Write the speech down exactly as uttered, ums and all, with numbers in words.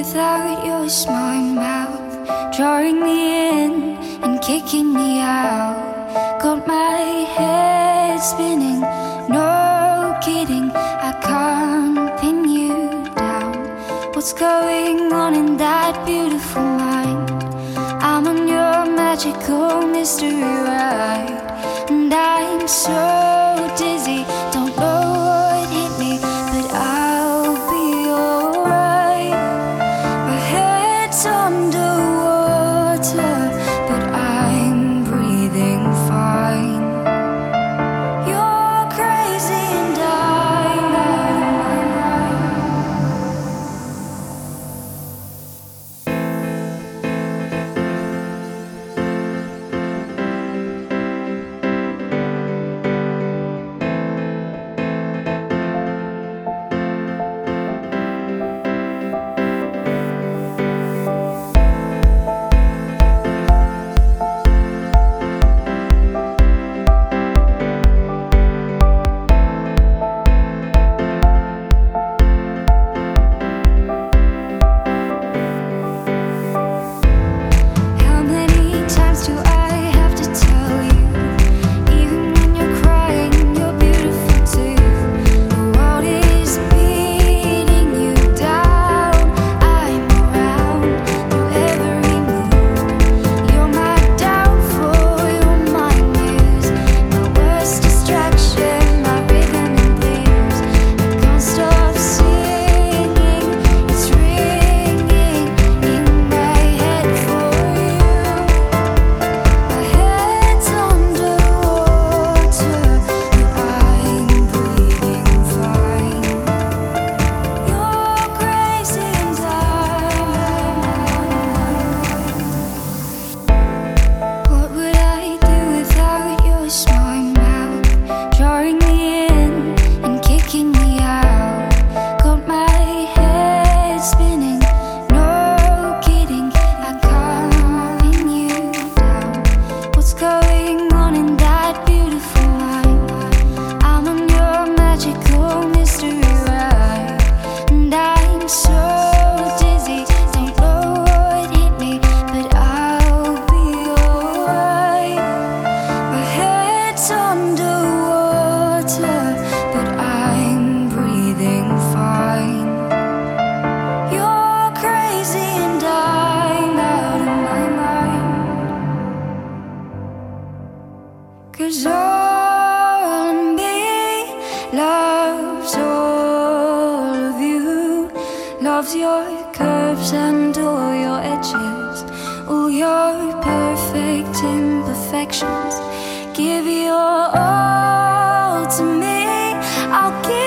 without your smart mouth, drawing me in and kicking me out. Got my head spinning, no kidding, I can't pin you down. What's going on in that beautiful mind? I'm on your magical mystery ride, and I'm so dizzy, don't know what hit me, but I'll be alright. My head's underwater, but I'm breathing fine. You're crazy and I'm out of my Cause all of me loves all of you, loves your curves and all your edges, all your perfect imperfections. Give your all to me, I'll give